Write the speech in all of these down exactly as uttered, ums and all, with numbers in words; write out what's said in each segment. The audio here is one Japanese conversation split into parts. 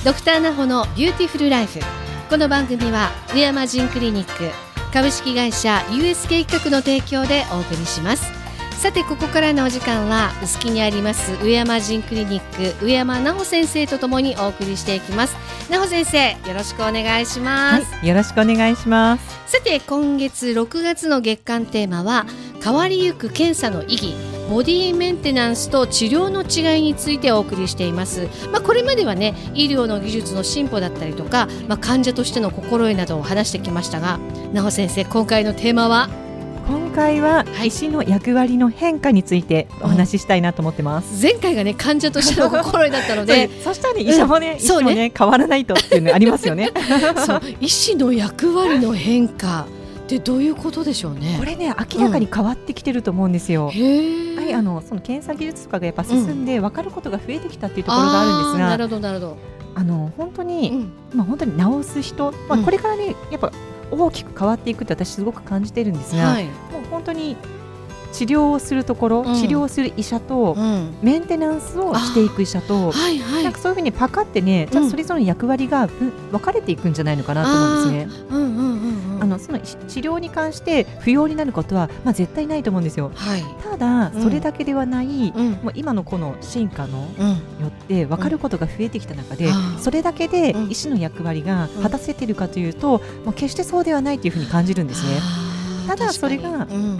ドクターナホのビューティフルライフ。この番組は上山ジンクリニック株式会社 ユーエスケー 企画の提供でお送りします。さてここからのお時間は臼杵にあります上山ジンクリニック上山奈穂先生とともにお送りしていきます。奈穂先生よろしくお願いします。 はい、よろしくお願いします。 さて今月ろくがつの月間テーマは変わりゆく検査の意義、ボディメンテナンスと治療の違いについてお送りしています。まあ、これまではね医療の技術の進歩だったりとか、まあ、患者としての心得などを話してきましたが、奈穂先生今回のテーマは今回は医師の役割の変化についてお話ししたいなと思ってます。 うん、前回がね患者としての心得だったのでそしたら、ね、医者もね、うん、医師もね、ね変わらないとっていうのありますよね。 そう医師の役割の変化ってどういうことでしょうね。 これね明らかに変わってきてると思うんですよ。うん、へはい、あのその検査技術とかがやっぱ進んで分かることが増えてきたっていうところがあるんですが、 うん、なるほどなるほど。 あの本当に、うんまあ、本当に治す人、まあ、これからねやっぱ大きく変わっていくって私すごく感じてるんですが、はい、もう本当に治療をするところ、うん、治療をする医者と、うん、メンテナンスをしていく医者と、はいはい、なんかそういうふうにパカってね、うん、じゃあそれぞれの役割が分かれていくんじゃないのかなと思うんですね。うんうんうんうん、あのその治療に関して不要になることは、まあ、絶対ないと思うんですよ。はい、ただそれだけではない、うん、もう今のこの進化のよって分かることが増えてきた中で、うん、それだけで医師の役割が果たせているかというと、うん、もう決してそうではないというふうに感じるんですね。ただそれが、うん、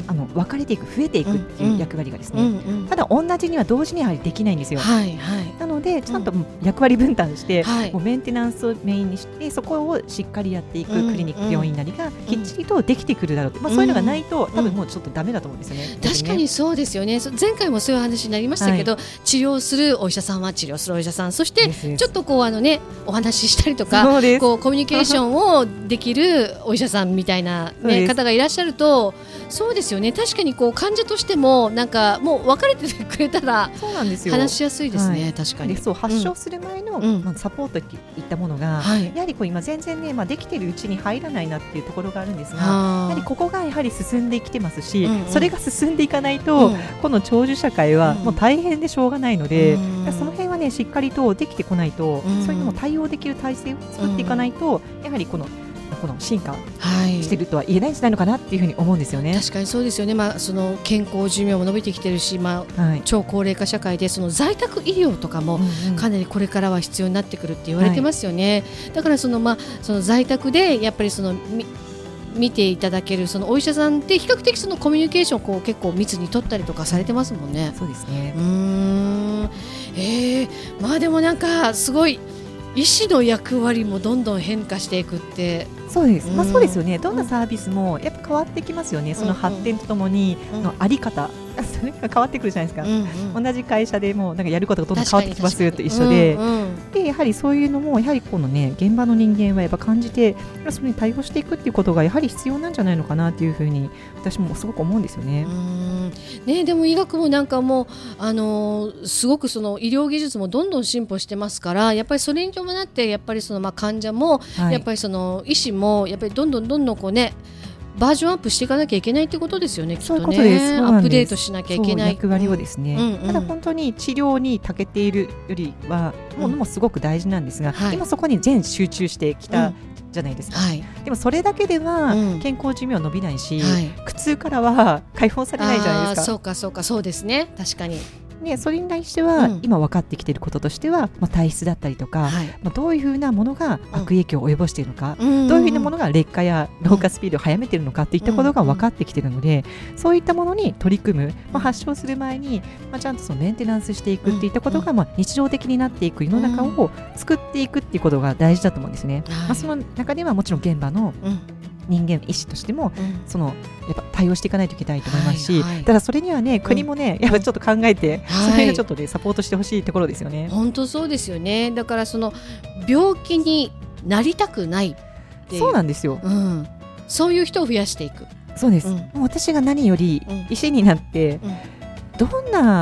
あの分かれていく増えていくっていう役割がですね、うんうん、ただ同じには同時にやはりできないんですよ。はいはい、なのでちゃんと役割分担して、うん、もうメンテナンスをメインにしてそこをしっかりやっていくクリニック病院なりがきっちりとできてくるだろうと、うんまあ、そういうのがないと多分もうちょっとダメだと思うんですよね。 うん、確かにそうですよね。前回もそういう話になりましたけど、はい、治療するお医者さんは治療するお医者さん、そしてちょっとこうあの、ね、お話ししたりとかこうコミュニケーションをできるお医者さんみたいな、ね、方がいらっしゃるとそうですよね。確かにこう患者としてもなんかもう分かれてくれたら話しやすいですね。はい、確かにでそう発症する前の、うんまあ、サポートといったものが、はい、やはりこう今全然ね、まあ、できているうちに入らないなっていうところがあるんですが、やはりここがやはり進んできてますし、うんうん、それが進んでいかないと、うん、この長寿社会はもう大変でしょうがないので、うん、その辺はねしっかりとできてこないと、うん、そういうのも対応できる体制を作っていかないと、うん、やはりこのこの進化しているとは言えないんじゃないのかなっていうふうに思うんですよね。 確かにそうですよね。まあ、その健康寿命も伸びてきてるし、まあはい、超高齢化社会でその在宅医療とかもかなりこれからは必要になってくるって言われてますよね。はい、だからその、まあ、その在宅でやっぱりそのみ見ていただけるそのお医者さんって比較的そのコミュニケーションをこう結構密に取ったりとかされてますもんね。 そうですね。 うーん、えー、まあでもなんかすごい医師の役割もどんどん変化していくって。 そうです、まあ、そうですよね。どんなサービスもやっぱ変わってきますよね。その発展とともにのあり方、うん、それが変わってくるじゃないですか。うんうん、同じ会社でもなんかやることがどんどん変わってきますよと一緒で、うんうん、でやはりそういうのもやはりこのね現場の人間はやっぱ感じてそれに対応していくっていうことがやはり必要なんじゃないのかなというふうに私もすごく思うんですよね。 うんね、でも医学もなんかもう、あのー、すごくその医療技術もどんどん進歩してますから、やっぱりそれに伴ってやっぱりそのまあ患者も、はい、やっぱりその医師もやっぱりどんどんどんどんこうねバージョンアップしていかなきゃいけないってことですよね。きっとね、 そういうことです。 アップデートしなきゃいけない役割をですね、うんうん、ただ本当に治療に長けているよりはものもすごく大事なんですが、うん、今そこに全集中してきた、うんじゃないですか。はい、でもそれだけでは健康寿命伸びないし、うんはい、苦痛からは解放されないじゃないですか。 あそうかそうかそうですね。確かにね、それに対しては、うん、今分かってきていることとしては、まあ、体質だったりとか、はいまあ、どういうふうなものが悪影響を及ぼしているのか、うん、どういうふうなものが劣化や老化スピードを早めているのかといったことが分かってきているので、うん、そういったものに取り組む、まあ、発症する前に、まあ、ちゃんとそのメンテナンスしていくっていったことが、まあ、日常的になっていく世の中を作っていくっていうことが大事だと思うんですね。うんまあ、その中ではもちろん現場の、うん人間医師としても、うん、そのやっぱ対応していかないといけないと思いますし、はいはい、ただそれにはね国もね、うん、やっぱちょっと考えて、はい、それがちょっとねサポートしてほしいところですよね。 本当そうですよね。だからその病気になりたくないっていうそうなんですよ、 うん、そういう人を増やしていく。 そうです、うん、もう私が何より医師になって、うん、どんな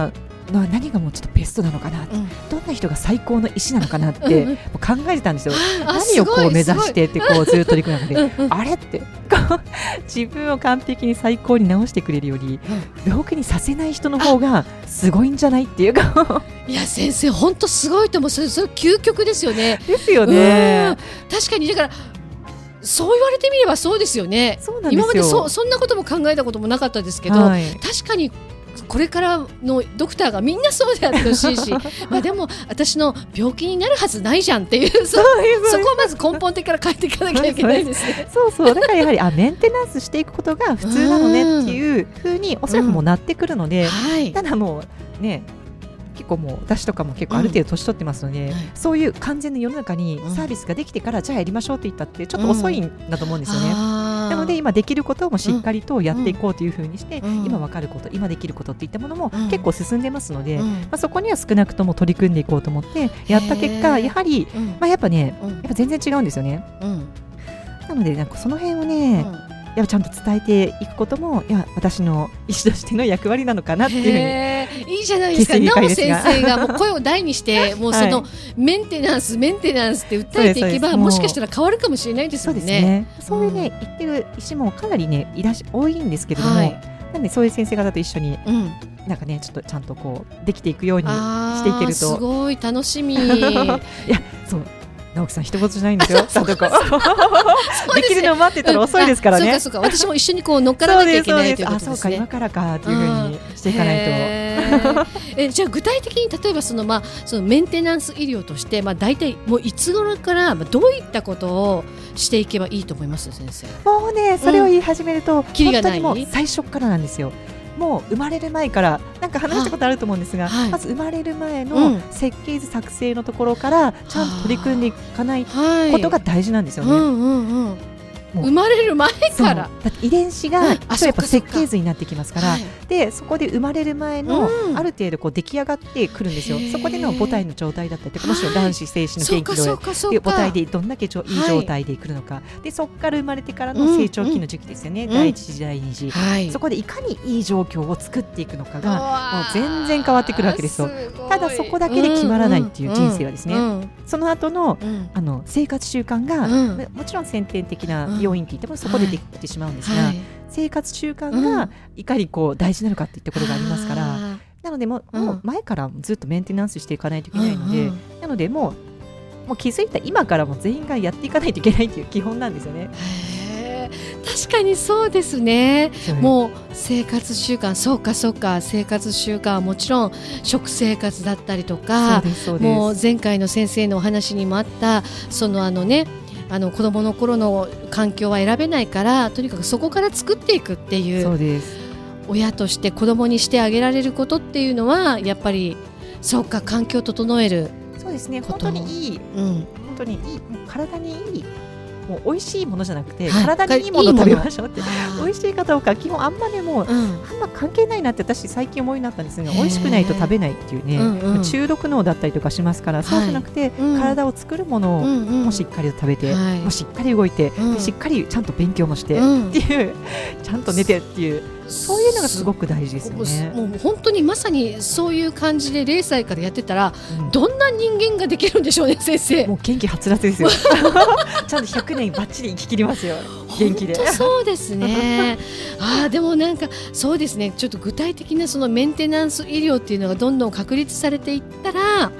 何がもうちょっとベストなのかな、うん、どんな人が最高の医師なのかなってもう考えてたんですよ。何をこう目指してってこうずっと取り組む中であれって自分を完璧に最高に治してくれるより、うん、病気にさせない人の方がすごいんじゃないっていうかいや先生本当すごいと思う。それそれ究極ですよね。 ですよね。 確かにだからそう言われてみればそうですよね。 そうなんですよ。 今まで そ, そんなことも考えたこともなかったですけど、はい、確かにこれからのドクターがみんなそうであってほしいしまあでも私の病気になるはずないじゃんっていう そ, そこをまず根本的から変えていかなきゃいけないですね。 そうそうだからやはりあメンテナンスしていくことが普通なのねっていうふうにおそらくもうなってくるので、うんはい、ただもうね結構もう私とかも結構ある程度年取ってますので、うんはい、そういう完全な世の中にサービスができてから、うん、じゃあやりましょうと言ったってちょっと遅いんだと思うんですよね、うん、なので今できることもしっかりとやっていこうというふうにして、うん、今分かること今できることっていったものも結構進んでますので、うんまあ、そこには少なくとも取り組んでいこうと思ってやった結果やはり、まあ、やっぱね、うん、やっぱ全然違うんですよね、うん、なのでなんかその辺をね、うんやっぱちゃんと伝えていくこともいや私の医師としての役割なのかなっていうふうにいいじゃないですか。なお先生がもう声を大にしてもうそのメンテナンスメンテナンスって訴えていけばもしかしたら変わるかもしれないですよね。 そうですね。そういうね、うん、言ってる医師もかなりねいらし多いんですけれども、はい、なんでそういう先生方と一緒に、うん、なんかねちょっとちゃんとこうできていくようにしていけるとすごい楽しみいやそう直樹さん一言じゃないんですよ。ちゃんとこうできるのを待ってたら遅いですからね、うん、 そうかそうか私も一緒にこう乗っからなきゃいけないということですね。 あそうか今からかというふうにしていかないとえじゃあ具体的に例えばその、まあ、そのメンテナンス医療として、まあ、大体もういつ頃からどういったことをしていけばいいと思います先生。 もうねそれを言い始めると、うん、 キリがない。 本当にもう最初からなんですよ。もう生まれる前からなんか話したことあると思うんですが、はい、まず生まれる前の設計図作成のところからちゃんと取り組んでいかないことが大事なんですよね、はいうんうんうんもう生まれる前からだって遺伝子がやっぱ設計図になってきますから、はい、でそこで生まれる前のある程度こう出来上がってくるんですよ、うん、そこでの母体の状態だったりとかもちろん卵子精子の元気度で母体でどんだけいい状態でくるのか、はい、でそこから生まれてからの成長期の時期ですよね、うんうん、第一次第二次、はい、そこでいかにいい状況を作っていくのかがもう全然変わってくるわけですよ。ただそこだけで決まらないっていう人生はですね、うんうんうん、その後の、うん、あの生活習慣が、うん、もちろん先天的な要因って言ってもそこでできてしまうんですが、はい、生活習慣がいかにこう大事なのかっていうところがありますから、うん、なのでもう、うん、もう前からずっとメンテナンスしていかないといけないので、うんうん、なのでもう、もう気づいた今からも全員がやっていかないといけないっていう基本なんですよね。 へ確かにそうですね。もう生活習慣そうかそうか生活習慣はもちろん食生活だったりとか、もう前回の先生のお話にもあったそのあのねあの子どもの頃の環境は選べないからとにかくそこから作っていくっていう、 そうです親として子どもにしてあげられることっていうのはやっぱりそうか環境を整える。 そうですね本当にいい、うん、本当にいい体にいいもう美味しいものじゃなくて、はい、体にいいものを食べましょうって美味しいかどうか基本あんまねもう、うん、あんま関係ないなって私最近思いになったんですが美味しくないと食べないっていうね、うんうん、中毒脳だったりとかしますから、はい、そうじゃなくて、うん、体を作るものをもしっかりと食べて、うんうん、もうしっかり動いて、うん、でしっかりちゃんと勉強もして、うん、っていうちゃんと寝てっていうそういうのがすごく大事ですよね。 もう本当にまさにそういう感じでゼロさいからやってたら、うん、どんな人間ができるんでしょうね先生。 もう元気はつらつですよちゃんとひゃくねんバッチリ生き切りますよ元気で。 本当そうですねあでもなんかそうですねちょっと具体的なそのメンテナンス医療っていうのがどんどん確立されていったら、はい、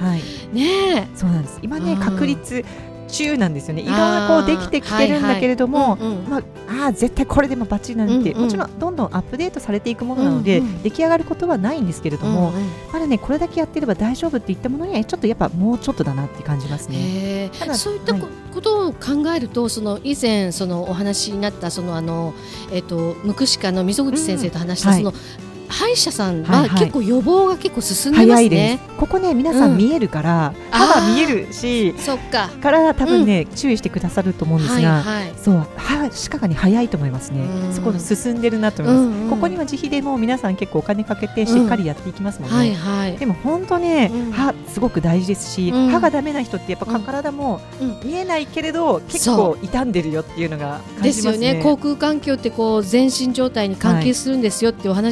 ねそうなんです今ね確立中なんですよね。いろんなこうできてきてるんだけれども、まあ、あ絶対これでもバッチリなんて、うんうん、もちろんどんどんアップデートされていくものなので、うんうん、出来上がることはないんですけれども、うんうん、まだねこれだけやってれば大丈夫っていったものにはちょっとやっぱもうちょっとだなって感じますね。 ただそういったことを考えると、はい、その以前そのお話になったそのあの、えー、とムクシカの溝口先生と話した、うん、その、はい歯医者さんは結構予防が結構進んでますね。早いです。 ここね皆さん見えるから、うん、歯が見えるしそっかから多分ね、うん、注意してくださると思うんですが、はいはい、そう歯歯科がに早いと思いますね。そこの進んでるなと思います、うんうん、ここには自費でも皆さん結構お金かけてしっかりやっていきますもんね、うんはいはい、でも本当ね、うん、歯すごく大事ですし、うん、歯がダメな人ってやっぱ体も見えないけれど結構傷んでるよっていうのが感じますね。 ですよね。口腔環境ってこう全身状態に関係するんですよってお話でしたもんね。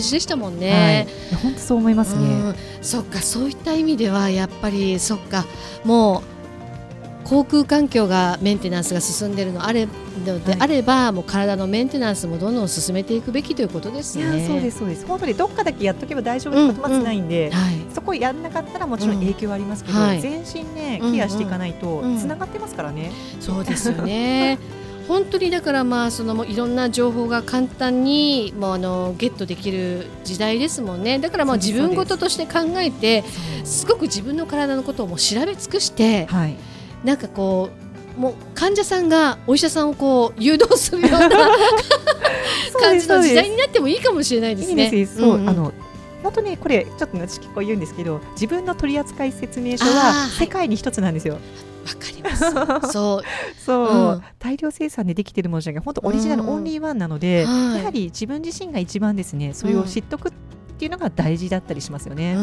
もんね。 本当、はい、そう思いますね。うん、 そっか、そういった意味ではやっぱりそっか、もう航空環境がメンテナンスが進んでいるのあれのであれば、はい、もう体のメンテナンスもどんどん進めていくべきということですね。 いや、そうですそうです。本当にどっかだけやっとけば大丈夫ってことまずないんで、うんうん、はい、そこやんなかったらもちろん影響はありますけど、うん、はい、全身ねケアしていかないとつながってますからね。 うんうん、そうですよね。本当にだから、まあそのもういろんな情報が簡単にもうあのゲットできる時代ですもんね。だからまあ自分事として考えて、すごく自分の体のことをもう調べ尽くして、はい、なんかこうもう患者さんがお医者さんをこう誘導するような感じの時代になってもいいかもしれないですね。 いいです。そう、うんうん、あの本当にこれちょっと私結構言うんですけど、自分の取扱説明書は世界に一つなんですよ。わかります。そうそう、うん、大量生産でできているものじゃなくて本当オリジナルオンリーワンなので、うん、やはり自分自身が一番ですね、それを知っとくっていうのが大事だったりしますよね。うん、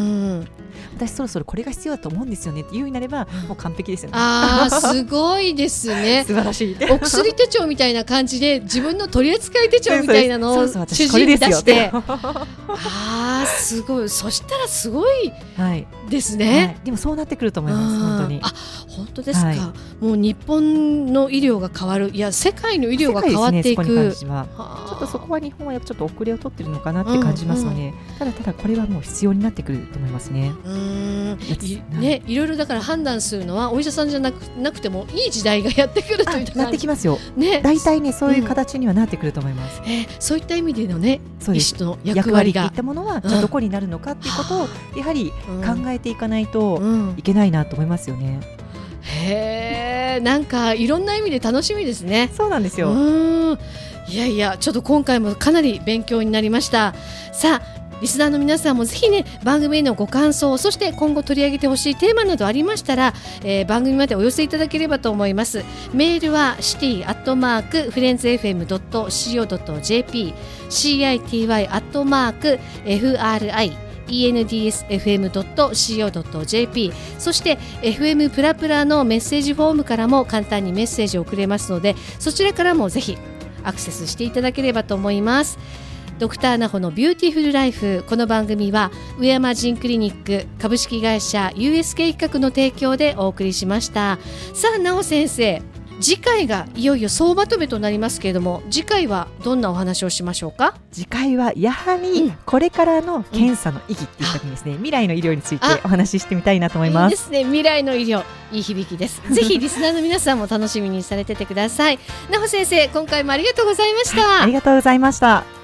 私そろそろこれが必要だと思うんですよねっていうようになればもう完璧ですよね。 あー、すごいですね。 素晴らしい。 お薬手帳みたいな感じで自分の取扱手帳みたいなのを主人に出して、あー、すごい。そしたらすごいですね。はいはい、 でもそうなってくると思います。本当に。 あ、本当ですか。はい、もう日本の医療が変わる、いや世界の医療が変わっていく。世界ですね、そこに関してはちょっとそこは日本はやっぱちょっと遅れを取ってるのかなって感じますので、うんうん、ただただこれはもう必要になってくると思いますね。うーん、い, ね、いろいろだから判断するのはお医者さんじゃな く, なくてもいい時代がやってくるというなってきますよ。ね、大体ねそういう形にはなってくると思います。 うん、えー、そういった意味でのね、医師の役割が役割といったものはじゃあどこになるのかっていうことをやはり考えていかないといけないなと思いますよね。うんうん、 へー、なんかいろんな意味で楽しみですね。 そうなんですよ。 うん、いやいや、ちょっと今回もかなり勉強になりました。さあ、リスナーの皆さんもぜひね、番組へのご感想、そして今後取り上げてほしいテーマなどありましたら、えー、番組までお寄せいただければと思います。メールは シティ アットマーク フレンズ エフエム ドット シーオー ドット ジェーピー シーアイティーワイ アットマーク エフアールアイイーエヌディーエスエフエム ドット シーオー ドット ジェーピー そして エフエム プラプラのメッセージフォームからも簡単にメッセージを送れますので、そちらからもぜひアクセスしていただければと思います。ドクターナホのビューティフルライフ、この番組は上山仁クリニック株式会社 ユーエスケー 企画の提供でお送りしました。さあ、ナホ先生、次回がいよいよ総まとめとなりますけれども、次回はどんなお話をしましょうか。 次回はやはりこれからの検査の意義っていう時にですね、うん、未来の医療についてお話ししてみたいなと思います。 いいですね、未来の医療、いい響きです。ぜひリスナーの皆さんも楽しみにされててください。ナホ先生、今回もありがとうございました。 ありがとうございました。